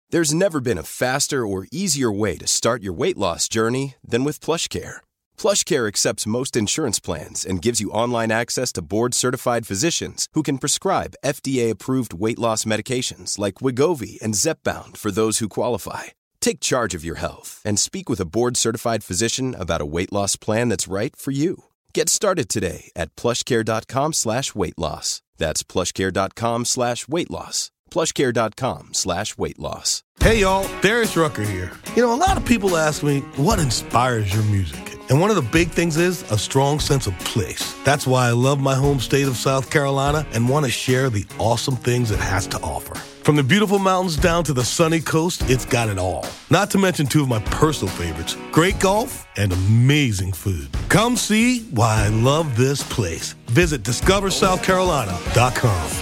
There's never been a faster or easier way to start your weight loss journey than with PlushCare. PlushCare accepts most insurance plans and gives you online access to board-certified physicians who can prescribe FDA-approved weight loss medications like Wegovy and Zepbound for those who qualify. Take charge of your health and speak with a board-certified physician about a weight loss plan that's right for you. Get started today at plushcare.com/weight-loss. That's plushcare.com/weight-loss. plushcare.com/weight-loss. Hey y'all, Darius Rucker here. A lot of people ask me, what inspires your music? And one of the big things is a strong sense of place. That's why I love my home state of South Carolina and want to share the awesome things it has to offer. From the beautiful mountains down to the sunny coast, it's got it all. Not to mention two of my personal favorites, great golf and amazing food. Come see why I love this place. Visit discoversouthcarolina.com.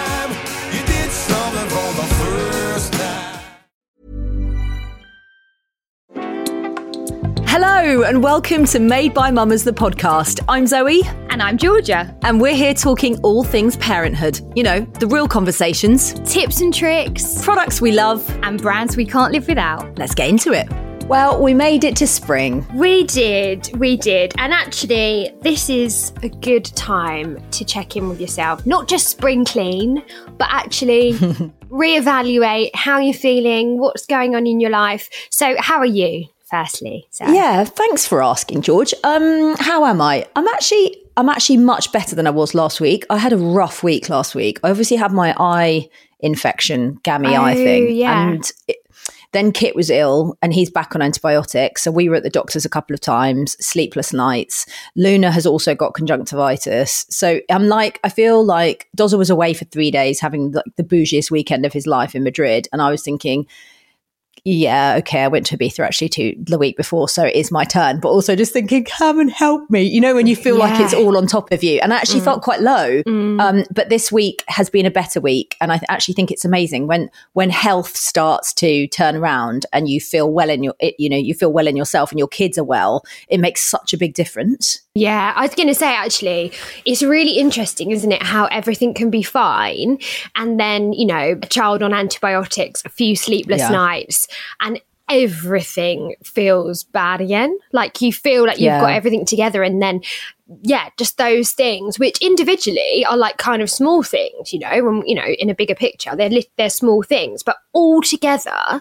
Hello and welcome to Made by Mamas, the podcast. I'm Zoe. And I'm Georgia. And we're here talking all things parenthood. The real conversations. Tips and tricks. Products we love. And brands we can't live without. Let's get into it. Well, we made it to spring. We did. And actually, this is a good time to check in with yourself. Not just spring clean, but actually reevaluate how you're feeling, what's going on in your life. So how are you? Firstly, so. Yeah, thanks for asking, George. How am I? I'm actually much better than I was last week. I had a rough week last week. I obviously had my eye infection, gammy eye thing, yeah. And then Kit was ill, and he's back on antibiotics. So we were at the doctor's a couple of times, sleepless nights. Luna has also got conjunctivitis. So I feel like Dozza was away for 3 days, having the bougiest weekend of his life in Madrid, and I was thinking, yeah, okay, I went to Ibiza actually the week before, so it is my turn. But also just thinking, come and help me. When you feel like it's all on top of you. And I actually felt quite low. But this week has been a better week. And I actually think it's amazing when health starts to turn around and you feel well in you feel well in yourself and your kids are well. It makes such a big difference. Yeah, I was going to say, actually, it's really interesting, isn't it, how everything can be fine. And then, a child on antibiotics, a few sleepless nights, and everything feels bad again. Like you feel like you've got everything together. And then, just those things, which individually are like kind of small things, in a bigger picture, they're small things, but all together,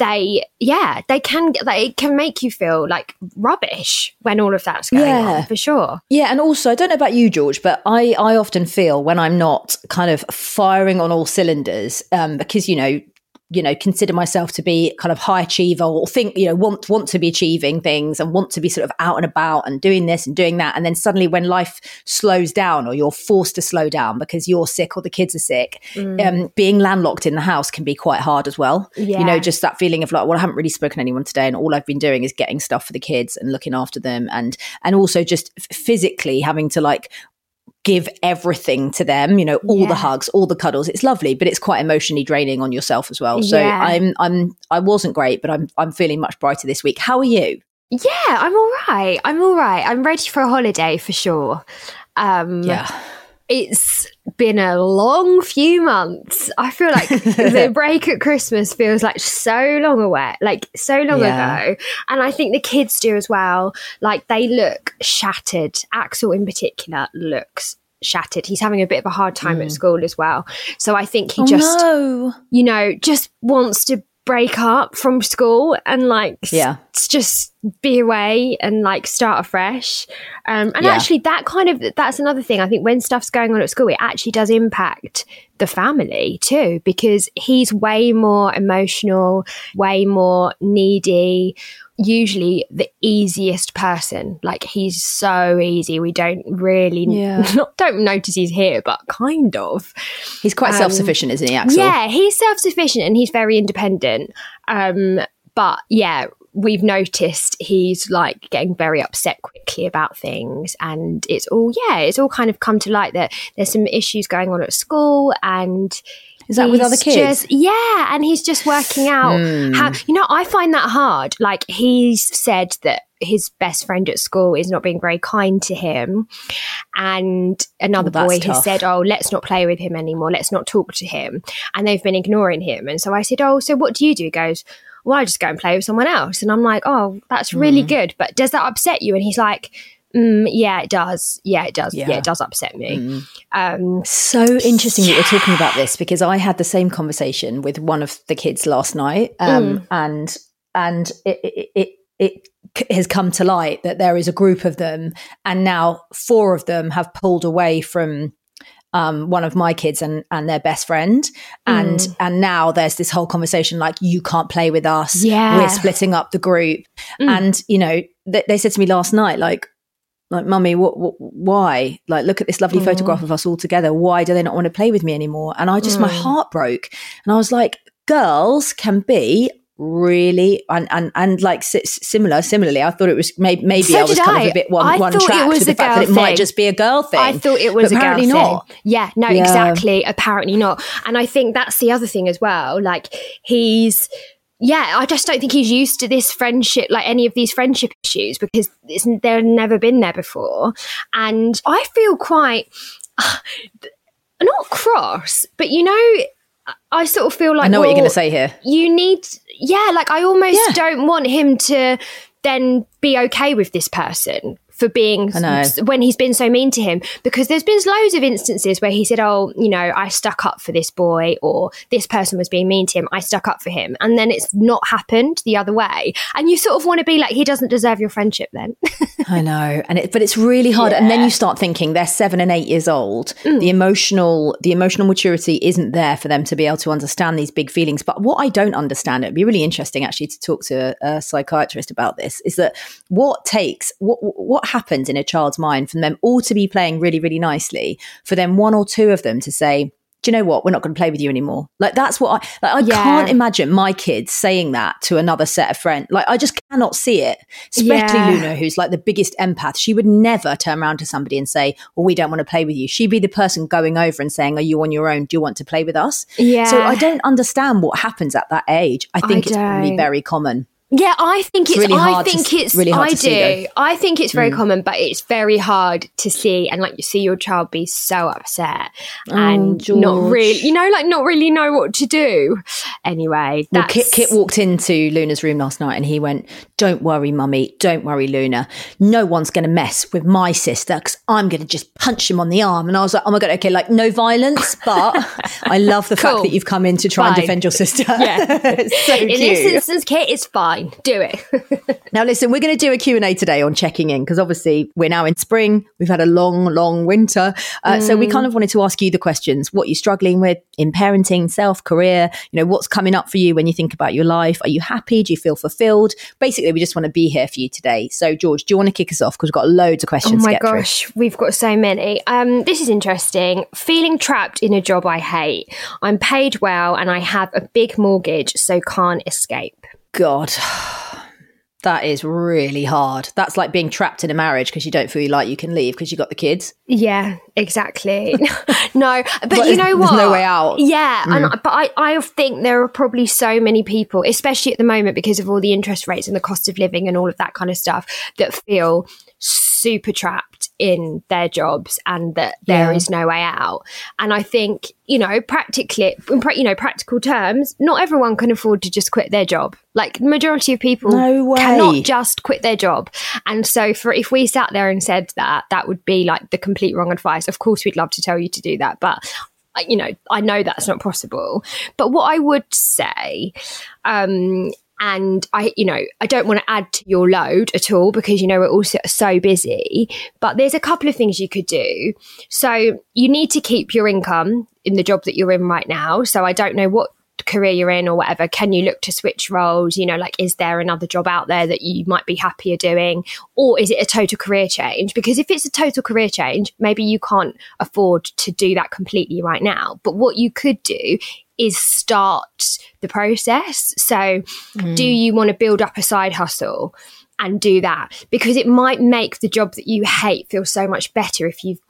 it can make you feel like rubbish when all of that's going on, for sure. Yeah, and also, I don't know about you, George, but I often feel when I'm not kind of firing on all cylinders, because, consider myself to be kind of high achiever or think, want to be achieving things and want to be sort of out and about and doing this and doing that. And then suddenly when life slows down or you're forced to slow down because you're sick or the kids are sick, being landlocked in the house can be quite hard as well. Yeah. Just that feeling of like, well, I haven't really spoken to anyone today and all I've been doing is getting stuff for the kids and looking after them and also just physically having to like give everything to them, all the hugs, all the cuddles. It's lovely, but it's quite emotionally draining on yourself as well. So I wasn't great, but I'm feeling much brighter this week. How are you? Yeah, I'm all right. I'm ready for a holiday for sure. It's been a long few months. I feel like the break at Christmas feels like so long away, ago. And I think the kids do as well. Like they look shattered. Axel in particular looks shattered. He's having a bit of a hard time at school as well. So I think he just wants to break up from school and just be away and like start afresh. Actually that's another thing. I think when stuff's going on at school, it actually does impact the family too, because he's way more emotional, way more needy, usually the easiest person. Like he's so easy. We don't really don't notice he's here, but kind of. He's quite self-sufficient, isn't he, Axel? Yeah, he's self-sufficient and he's very independent. But we've noticed he's like getting very upset quickly about things, and it's all kind of come to light that there's some issues going on at school. And is that with other kids? And he's just working out how, I find that hard. Like he's said that his best friend at school is not being very kind to him, and another boy has said, oh, let's not play with him anymore, let's not talk to him, and they've been ignoring him. And so I said, oh, so what do? He goes, well, I just go and play with someone else. And I'm like, oh, that's really good, but does that upset you? And he's like, yeah, it does. Yeah, it does. Yeah, it does upset me. So interesting that you're talking about this, because I had the same conversation with one of the kids last night, and it has come to light that there is a group of them, and now 4 of them have pulled away from one of my kids and their best friend, and now there's this whole conversation like, you can't play with us, we're splitting up the group. And you know, they said to me last night, like mummy, why? Like, look at this lovely photograph of us all together, why do they not want to play with me anymore? And I just my heart broke, and I was like, girls can be really and like similarly, I thought it was maybe so I was kind of a bit one track to the fact that it might just be a girl thing. I thought it was but apparently a girl not. thing. Yeah, no, exactly. Apparently not. And I think that's the other thing as well. Like I just don't think he's used to this friendship, like any of these friendship issues, because they've never been there before. And I feel quite not cross, but you know, I sort of feel like, I know what you're going to say here. You need, like I almost don't want him to then be okay with this person for being, when he's been so mean to him, because there's been loads of instances where he said, oh, you know, I stuck up for this boy, or this person was being mean to him, I stuck up for him, and then it's not happened the other way, and you sort of want to be like, he doesn't deserve your friendship then. I know, but it's really hard. And then you start thinking they're 7 and 8 years old. The emotional maturity isn't there for them to be able to understand these big feelings. But what I don't understand, it'd be really interesting actually to talk to a psychiatrist about this, is that what happens in a child's mind for them all to be playing really, really nicely, for them 1 or 2 of them to say, do you know what, we're not going to play with you anymore. Like, that's what I can't imagine my kids saying that to another set of friends. Like, I just cannot see it, especially Luna, who's like the biggest empath. She would never turn around to somebody and say, well, we don't want to play with you. She'd be the person going over and saying, are you on your own? Do you want to play with us? So I don't understand what happens at that age. I think it's really very common. Yeah, I think it's really hard. I think it's very common, but it's very hard to see, and like you see your child be so upset and not really know what to do. Anyway, Kit walked into Luna's room last night and he went, don't worry, mummy, don't worry, Luna. No one's going to mess with my sister because I'm going to just punch him on the arm. And I was like, oh my God, okay, like no violence, but I love the fact that you've come in to try and defend your sister. Yeah. It's so in cute. this instance, Kit, it's fine. Do it. Now, listen, we're going to do a Q&A today on checking in, because obviously we're now in spring. We've had a long winter. So we kind of wanted to ask you the questions. What you're struggling with in parenting, self, career, you know, what's coming up for you when you think about your life? Are you happy? Do you feel fulfilled? Basically, we just want to be here for you today. So, George, do you want to kick us off? Because we've got loads of questions to get through. Oh my gosh, we've got so many. This is interesting. Feeling trapped in a job I hate. I'm paid well and I have a big mortgage, so can't escape. God, that is really hard. That's like being trapped in a marriage because you don't feel like you can leave because you got the kids. Yeah, exactly. No, but you know what? There's no way out. Yeah, but I think there are probably so many people, especially at the moment because of all the interest rates and the cost of living and all of that kind of stuff, that feel super trapped in their jobs and that there is no way out. And I think, you know, practical terms, not everyone can afford to just quit their job. Like, the majority of people cannot just quit their job. And so if we sat there and said that would be like the complete wrong advice. Of course, we'd love to tell you to do that, but you know, I know that's not possible. But what I would say, and I don't want to add to your load at all because, you know, we're all so busy, but there's a couple of things you could do. So you need to keep your income in the job that you're in right now. So I don't know what career you're in or whatever. Can you look to switch roles? You know, like, is there another job out there that you might be happier doing? Or is it a total career change? Because if it's a total career change, maybe you can't afford to do that completely right now. But what you could do is start the process. So do you want to build up a side hustle and do that? Because it might make the job that you hate feel so much better if you've got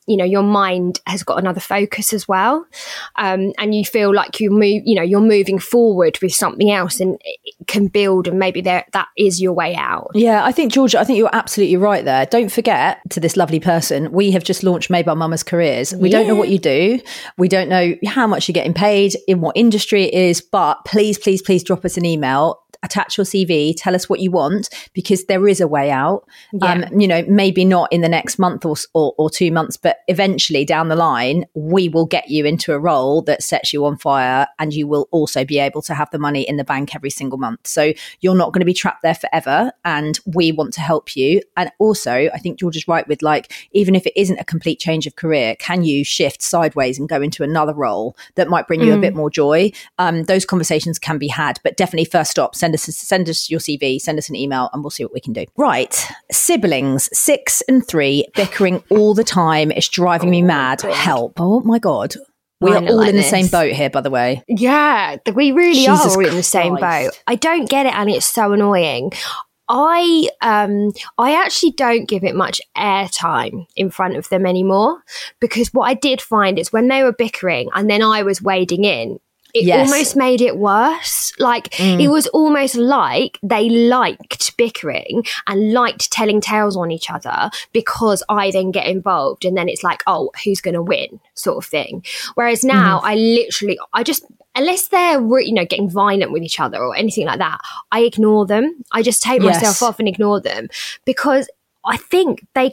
your mind has got another focus as well. And you feel like you're moving forward with something else and it can build, and maybe that is your way out. Yeah, I think, Georgia, you're absolutely right there. Don't forget, to this lovely person, we have just launched Made by Mama's Careers. We don't know what you do. We don't know how much you're getting paid, in what industry it is, but please, please, please drop us an email. Attach your CV, tell us what you want, because there is a way out. Maybe not in the next month or 2 months, but eventually down the line, we will get you into a role that sets you on fire, and you will also be able to have the money in the bank every single month. So you're not going to be trapped there forever, and we want to help you. And also, I think George is right with, like, even if it isn't a complete change of career, can you shift sideways and go into another role that might bring you a bit more joy? Those conversations can be had, but definitely first stop, send us your CV, send us an email, and we'll see what we can do. Right. Siblings, 6 and 3, bickering all the time. It's driving me mad. God. Help. Oh my God. We are all in the same boat here, by the way. Yeah, we really are all in the same boat. I don't get it, and it's so annoying. I actually don't give it much airtime in front of them anymore, because what I did find is when they were bickering and then I was wading in, it almost made it worse. Like, it was almost like they liked bickering and liked telling tales on each other, because I then get involved, and then it's like, oh, who's going to win, sort of thing. Whereas now I just, unless they're, getting violent with each other or anything like that, I ignore them. I just take myself off and ignore them, because I think they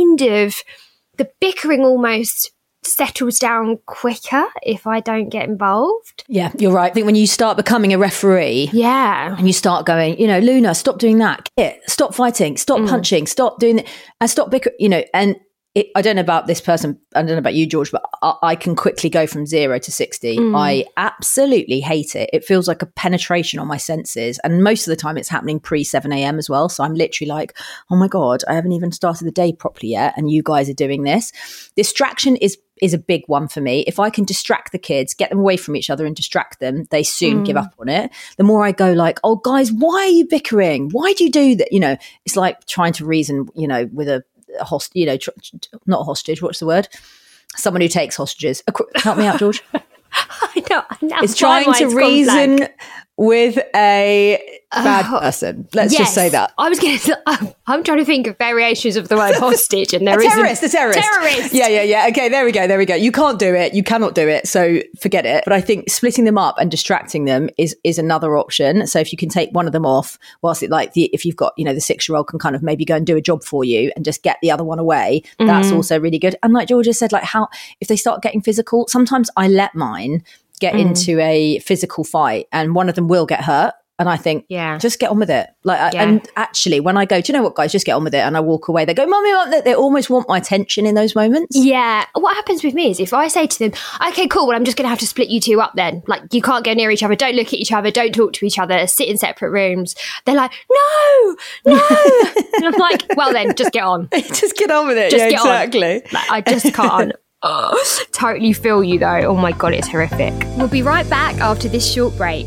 the bickering almost settles down quicker if I don't get involved. Yeah, you're right. I think when you start becoming a referee, and you start going, Luna, stop doing that, stop fighting, stop punching, stop doing that, and stop bickering, and I don't know about this person, I don't know about you, George, but I can quickly go from 0 to 60. I absolutely hate it. It feels like a penetration on my senses. And most of the time it's happening pre 7 a.m. as well. So I'm literally like, oh my God, I haven't even started the day properly yet, and you guys are doing this. Distraction is a big one for me. If I can distract the kids, get them away from each other and distract them, they soon give up on it. The more I go like, oh guys, why are you bickering? Why do you do that? It's like trying to reason, with a not a hostage, what's the word? Someone who takes hostages. Help me out, George. I know. It's trying to reason with a bad person. Let's just say that. I'm trying to think of variations of the word hostage, and there is a terrorist. Yeah. Okay, there we go. You can't do it. You cannot do it. So forget it. But I think splitting them up and distracting them is another option. So if you can take one of them off, whilst if you've got, the 6-year-old can kind of maybe go and do a job for you and just get the other one away, that's also really good. And like Georgia said, like, how if they start getting physical, sometimes I let mine get into a physical fight and one of them will get hurt. And I think, just get on with it. And actually, when I go, do you know what, guys, just get on with it, and I walk away, they go, Mummy, they almost want my attention in those moments. Yeah. What happens with me is if I say to them, okay, cool, well, I'm just going to have to split you two up then. Like, you can't go near each other, don't look at each other, don't talk to each other, sit in separate rooms. They're like, no. And I'm like, well then, just get on. Just get on with it. Just get exactly. On. Like, I just can't. Totally feel you though. Oh my God, it's horrific. We'll be right back after this short break.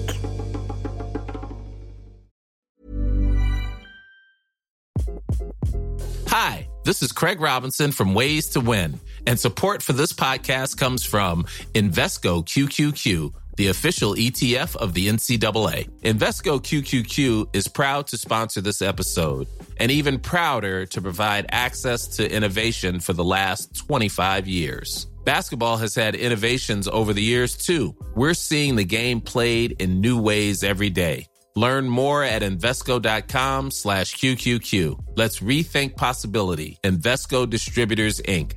Hi, this is Craig Robinson from Ways to Win, and support for this podcast comes from Invesco QQQ, the official ETF of the NCAA. Invesco QQQ is proud to sponsor this episode, and even prouder to provide access to innovation for the last 25 years. Basketball has had innovations over the years, too. We're seeing the game played in new ways every day. Learn more at Invesco.com/QQQ. Let's rethink possibility. Invesco Distributors, Inc.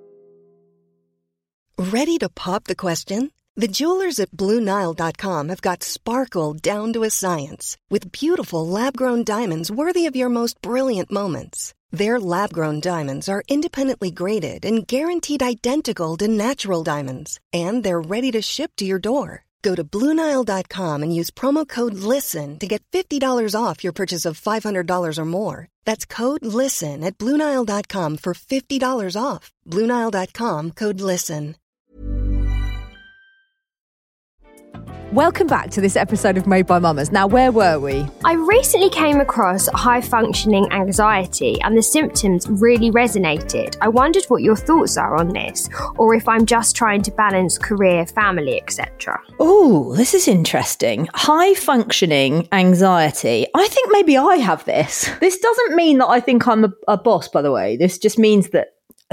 Ready to pop the question? The jewelers at BlueNile.com have got sparkle down to a science with beautiful lab-grown diamonds worthy of your most brilliant moments. Their lab-grown diamonds are independently graded and guaranteed identical to natural diamonds, and they're ready to ship to your door. Go to BlueNile.com and use promo code LISTEN to get $50 off your purchase of $500 or more. That's code LISTEN at BlueNile.com for $50 off. BlueNile.com, code LISTEN. Welcome back to this episode of Made by Mamas. Now, where were we? I recently came across high-functioning anxiety and the symptoms really resonated. I wondered what your thoughts are on this, or if I'm just trying to balance career, family, etc. Oh, this is interesting. High-functioning anxiety. I think maybe I have this. This doesn't mean that I think I'm a boss, by the way. This just means that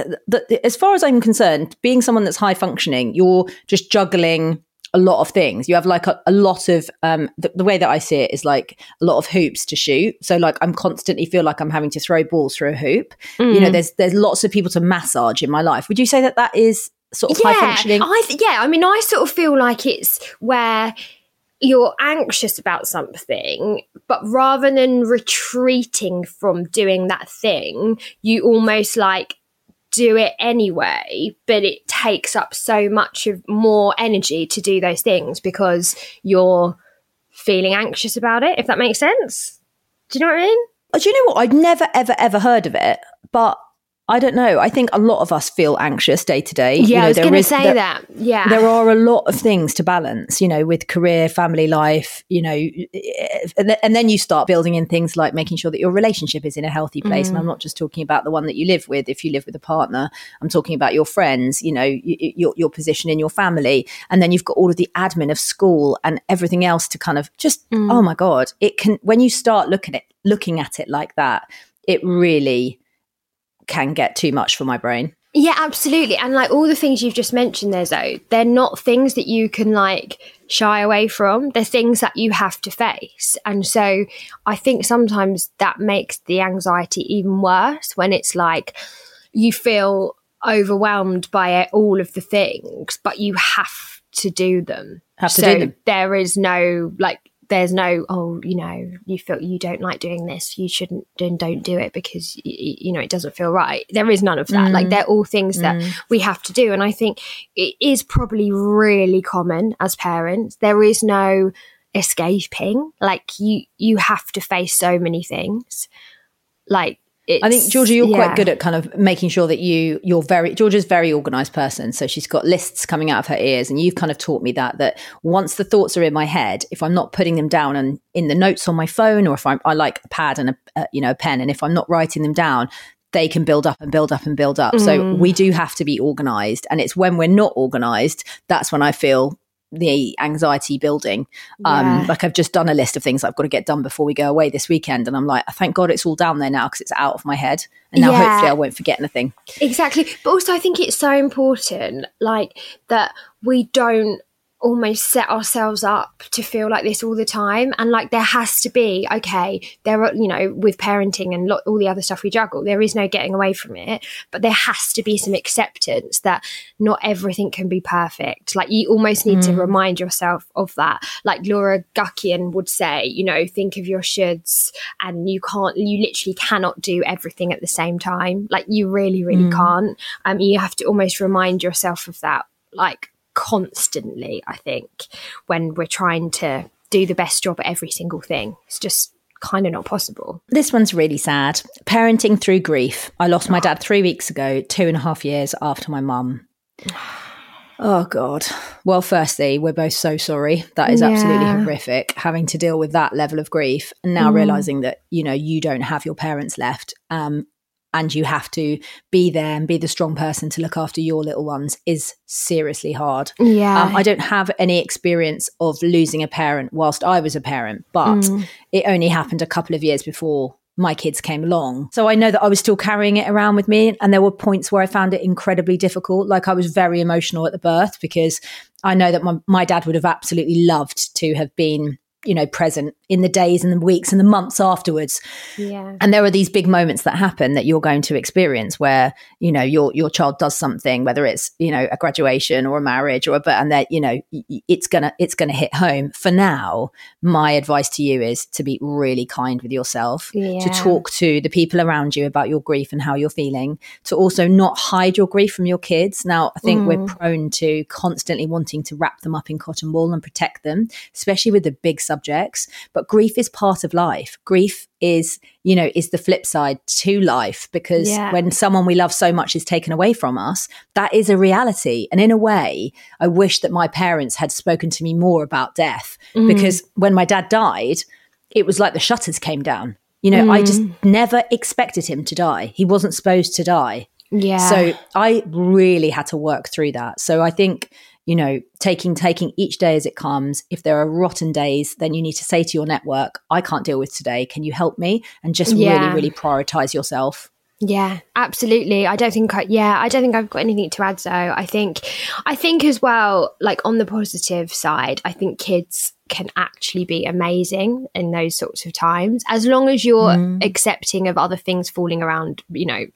as far as I'm concerned, being someone that's high-functioning, you're just juggling a lot of things. You have like a lot of the way that I see it is like a lot of hoops to shoot. So like I'm constantly feel like I'm having to throw balls through a hoop. You know, there's lots of people to massage in my life. Would you say that that is sort of high functioning? I mean, I sort of feel like it's where you're anxious about something, but rather than retreating from doing that thing, you almost like do it anyway, but it takes up so much of more energy to do those things because you're feeling anxious about it, if that makes sense. Do you know what I mean? Do you know what? I'd never, ever heard of it, but I don't know. I think a lot of us feel anxious day to day. Yeah, I was going to say that. Yeah. There are a lot of things to balance, you know, with career, family life, you know, and then you start building in things like making sure that your relationship is in a healthy place. And I'm not just talking about the one that you live with. If you live with a partner, I'm talking about your friends, you know, your position in your family. And then you've got all of the admin of school and everything else to kind of just, oh my God, it can, when you start looking at it like that, it really can get too much for my brain. Yeah, absolutely. And like all the things you've just mentioned there, Zoe, they're not things that you can like shy away from. They're things that you have to face. And so I think sometimes that makes the anxiety even worse when it's like you feel overwhelmed by all of the things, but you have to do them. There is no like, there's no, oh, you know, you feel you don't like doing this, you shouldn't, then don't do it because, you know, it doesn't feel right. There is none of that. Like they're all things that we have to do. And I think it is probably really common as parents. There is no escaping. Like you have to face so many things. Like, I think, Georgia, you're quite good at kind of making sure that Georgia's a very organised person. So she's got lists coming out of her ears. And you've kind of taught me that once the thoughts are in my head, if I'm not putting them down and in the notes on my phone, or if I like a pad and a pen, and if I'm not writing them down, they can build up and build up and build up. So we do have to be organised. And it's when we're not organised, that's when I feel the anxiety building. Like I've just done a list of things I've got to get done before we go away this weekend, and I'm like, thank God it's all down there now because it's out of my head, and now hopefully I won't forget anything. Exactly. But also I think it's so important like that we don't almost set ourselves up to feel like this all the time. And like there has to be, okay, there are, you know, with parenting and all the other stuff we juggle, there is no getting away from it, but there has to be some acceptance that not everything can be perfect. Like you almost need to remind yourself of that. Like Laura Guckian would say, you know, think of your shoulds, and you literally cannot do everything at the same time. Like you really, really can't. You have to almost remind yourself of that, like constantly, I think, when we're trying to do the best job at every single thing. It's just kind of not possible. This one's really sad. Parenting through grief. I lost my dad 3 weeks ago, 2.5 years after my mum. Oh God. Well, firstly, we're both so sorry. That is absolutely horrific, having to deal with that level of grief, and now realizing that, you know, you don't have your parents left. And you have to be there and be the strong person to look after your little ones is seriously hard. Yeah. I don't have any experience of losing a parent whilst I was a parent, but it only happened a couple of years before my kids came along. So I know that I was still carrying it around with me. And there were points where I found it incredibly difficult. Like I was very emotional at the birth because I know that my dad would have absolutely loved to have been, you know, present in the days and the weeks and the months afterwards. Yeah. And there are these big moments that happen that you're going to experience where, you know, your child does something, whether it's, you know, a graduation or a marriage or and that, you know, it's gonna hit home. For now, my advice to you is to be really kind with yourself, to talk to the people around you about your grief and how you're feeling, to also not hide your grief from your kids. Now, I think we're prone to constantly wanting to wrap them up in cotton wool and protect them, especially with the big subjects subjects, but grief is part of life. Grief is, you know, is the flip side to life, because when someone we love so much is taken away from us, that is a reality. And in a way, I wish that my parents had spoken to me more about death, because when my dad died, it was like the shutters came down. You know, I just never expected him to die. He wasn't supposed to die. Yeah. So I really had to work through that. So I think, you know, taking each day as it comes. If there are rotten days, then you need to say to your network, I can't deal with today. Can you help me? And just really prioritize yourself. Yeah, absolutely. I don't think I've got anything to add though. I think as well, like on the positive side, I think kids can actually be amazing in those sorts of times, as long as you're accepting of other things falling around, you know,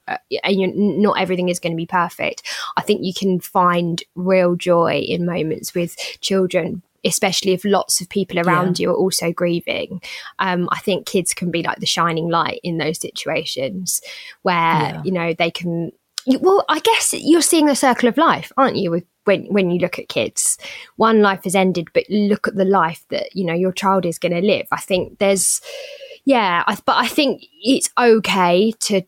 and not everything is going to be perfect. I think you can find real joy in moments with children, especially if lots of people around you are also grieving. I think kids can be like the shining light in those situations where, you know, they can, well, I guess you're seeing the circle of life, aren't you? With when you look at kids, one life has ended, but look at the life that, you know, your child is going to live. I think there's, but I think it's okay to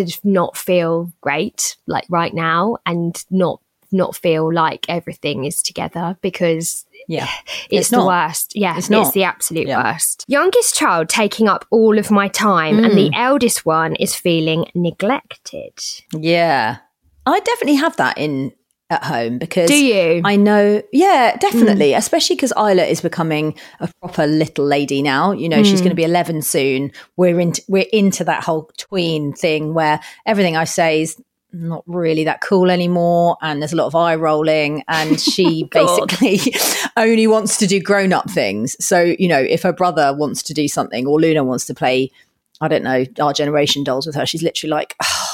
not feel great like right now, and not feel like everything is together, because it's the worst. It's the absolute worst. Youngest child taking up all of my time, and the eldest one is feeling neglected. Yeah, I definitely have that at home, because do you? I know, definitely, especially because Isla is becoming a proper little lady now. You know, she's going to be 11 soon. We're into that whole tween thing where everything I say is not really that cool anymore, and there's a lot of eye rolling, and she basically only wants to do grown-up things. So, you know, if her brother wants to do something, or Luna wants to play, I don't know, Our Generation dolls with her, she's literally like,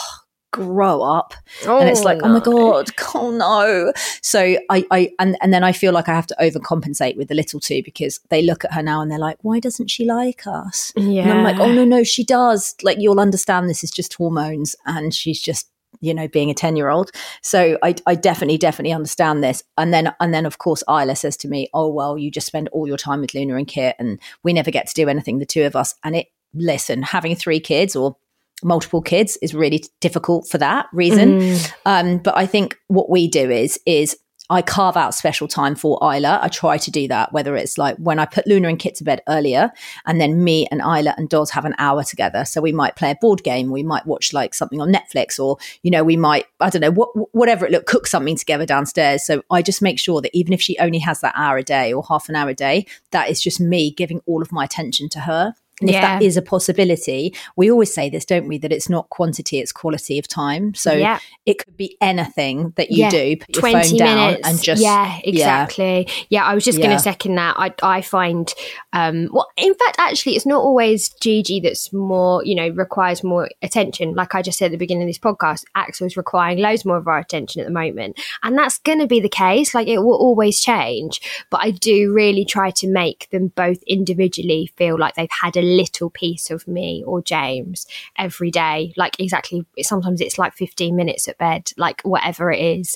grow up. And it's like, oh my God, oh no. So and then I feel like I have to overcompensate with the little two, because they look at her now and they're like, why doesn't she like us? And I'm like, oh no, she does. Like, you'll understand, this is just hormones, and she's just, you know, being a 10-year-old. So I definitely understand this. And then of course Isla says to me, oh well, you just spend all your time with Luna and Kit, and we never get to do anything, the two of us. And having 3 kids or multiple kids is really difficult for that reason. But I think what we do is I carve out special time for Isla. I try to do that, whether it's like when I put Luna and Kit to bed earlier, and then me and Isla and Doz have an hour together. So we might play a board game, we might watch like something on Netflix, or, you know, we might, I don't know, whatever cook something together downstairs. So I just make sure that even if she only has that hour a day or half an hour a day, that is just me giving all of my attention to her. And if that is a possibility, we always say this, don't we, that it's not quantity, it's quality of time. So it could be anything that you do. Put your 20 phone down minutes. and just... Yeah, exactly. Yeah, I was just going to second that. I find, well, in fact, actually, it's not always Gigi that's more, you know, requires more attention. Like I just said at the beginning of this podcast, Axel's requiring loads more of our attention at the moment. And that's going to be the case. Like, it will always change. But I do really try to make them both individually feel like they've had a little piece of me or James every day. Like, exactly, sometimes it's like 15 minutes at bed, like whatever it is.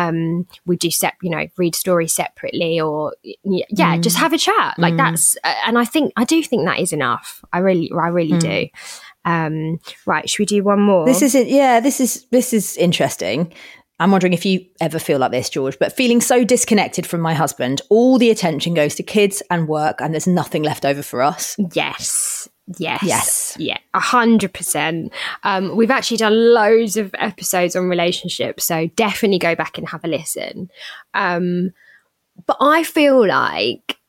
We do read stories separately, or just have a chat. Like that's and I do think that is enough. I really do. Right, should we do one more? This is interesting. I'm wondering if you ever feel like this, George, but feeling so disconnected from my husband, all the attention goes to kids and work, and there's nothing left over for us. Yes. Yeah, 100%. We've actually done loads of episodes on relationships, so definitely go back and have a listen. But I feel like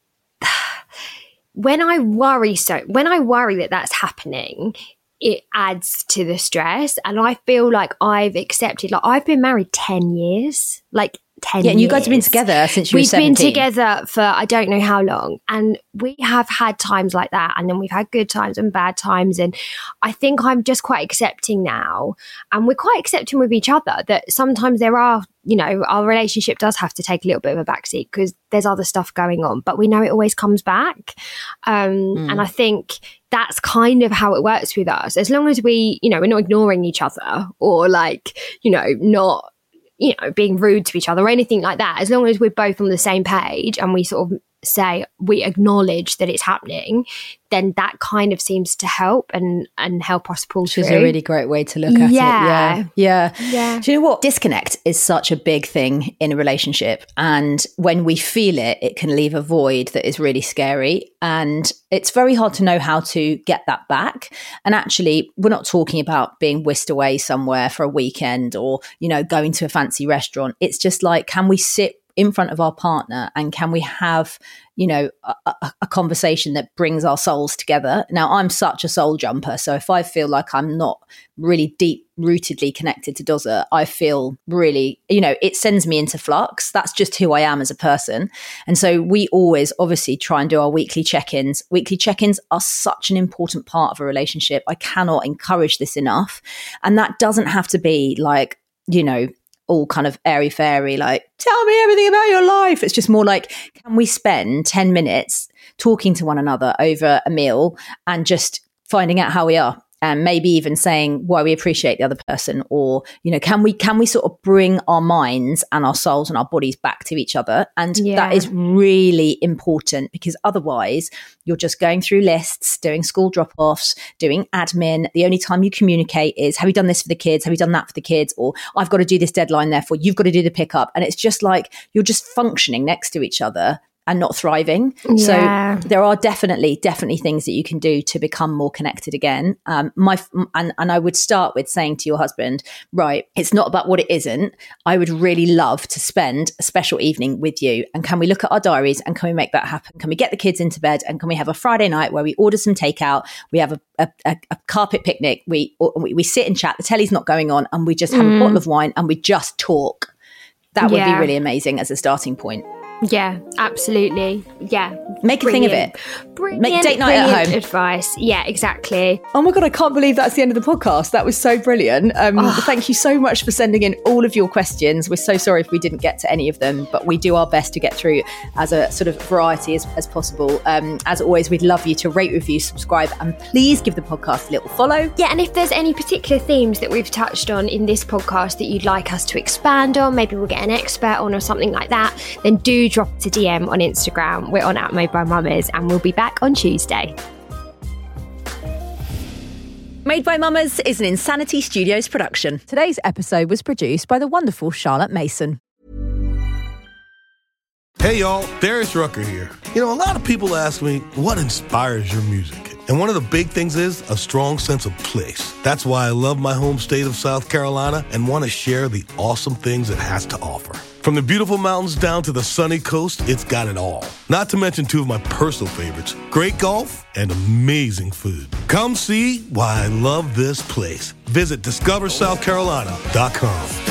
when I worry that that's happening, it adds to the stress. And I feel like I've accepted, like I've been married 10 years, like 10 years. And you guys have been together since you were 17. We've been together for I don't know how long. And we have had times like that. And then we've had good times and bad times. And I think I'm just quite accepting now. And we're quite accepting with each other that sometimes there are, you know, our relationship does have to take a little bit of a backseat because there's other stuff going on. But we know it always comes back. And I think that's kind of how it works with us. As long as we, you know, we're not ignoring each other or like, you know, not, you know, being rude to each other or anything like that. As long as we're both on the same page and we sort of say we acknowledge that it's happening, then that kind of seems to help and help us pull through. Which is a really great way to look at it. Yeah. Do you know what? Disconnect is such a big thing in a relationship. And when we feel it, it can leave a void that is really scary. And it's very hard to know how to get that back. And actually, we're not talking about being whisked away somewhere for a weekend or, going to a fancy restaurant. It's just like, can we sit in front of our partner and can we have, a conversation that brings our souls together? Now, I'm such a soul jumper. So if I feel like I'm not really deep rootedly connected to Dozer, I feel really, it sends me into flux. That's just who I am as a person. And so we always obviously try and do our weekly check-ins. Weekly check-ins are such an important part of a relationship. I cannot encourage this enough. And that doesn't have to be like, all kind of airy-fairy, like, tell me everything about your life. It's just more like, can we spend 10 minutes talking to one another over a meal and just finding out how we are? And maybe even saying why we appreciate the other person, or, can we sort of bring our minds and our souls and our bodies back to each other? And that is really important, because otherwise you're just going through lists, doing school drop-offs, doing admin. The only time you communicate is, have you done this for the kids? Have you done that for the kids? Or I've got to do this deadline, therefore you've got to do the pickup. And it's just like, you're just functioning next to each other and not thriving. So there are definitely things that you can do to become more connected again. And I would start with saying to your husband, right, it's not about what it isn't. I would really love to spend a special evening with you. And can we look at our diaries and can we make that happen? Can we get the kids into bed? And can we have a Friday night where we order some takeout? We have a carpet picnic. We sit and chat. The telly's not going on, and we just have a bottle of wine and we just talk. That would be really amazing as a starting point. Yeah, absolutely. Yeah. Make a thing of it. Make date night at home. Advice. Yeah, exactly. Oh my God, I can't believe that's the end of the podcast. That was so brilliant. Thank you so much for sending in all of your questions. We're so sorry if we didn't get to any of them, but we do our best to get through as a sort of variety as possible. As always, we'd love you to rate, review, subscribe, and please give the podcast a little follow. Yeah, and if there's any particular themes that we've touched on in this podcast that you'd like us to expand on, maybe we'll get an expert on or something like that, then do drop us a DM on Instagram. We're on @MadeByMummers, and we'll be back on Tuesday. Made by Mummers is an Insanity Studios production. Today's episode was produced by the wonderful Charlotte Mason. Hey y'all, Darius Rucker here. A lot of people ask me, what inspires your music? And one of the big things is a strong sense of place. That's why I love my home state of South Carolina and want to share the awesome things it has to offer. From the beautiful mountains down to the sunny coast, it's got it all. Not to mention two of my personal favorites, great golf and amazing food. Come see why I love this place. Visit discoversouthcarolina.com.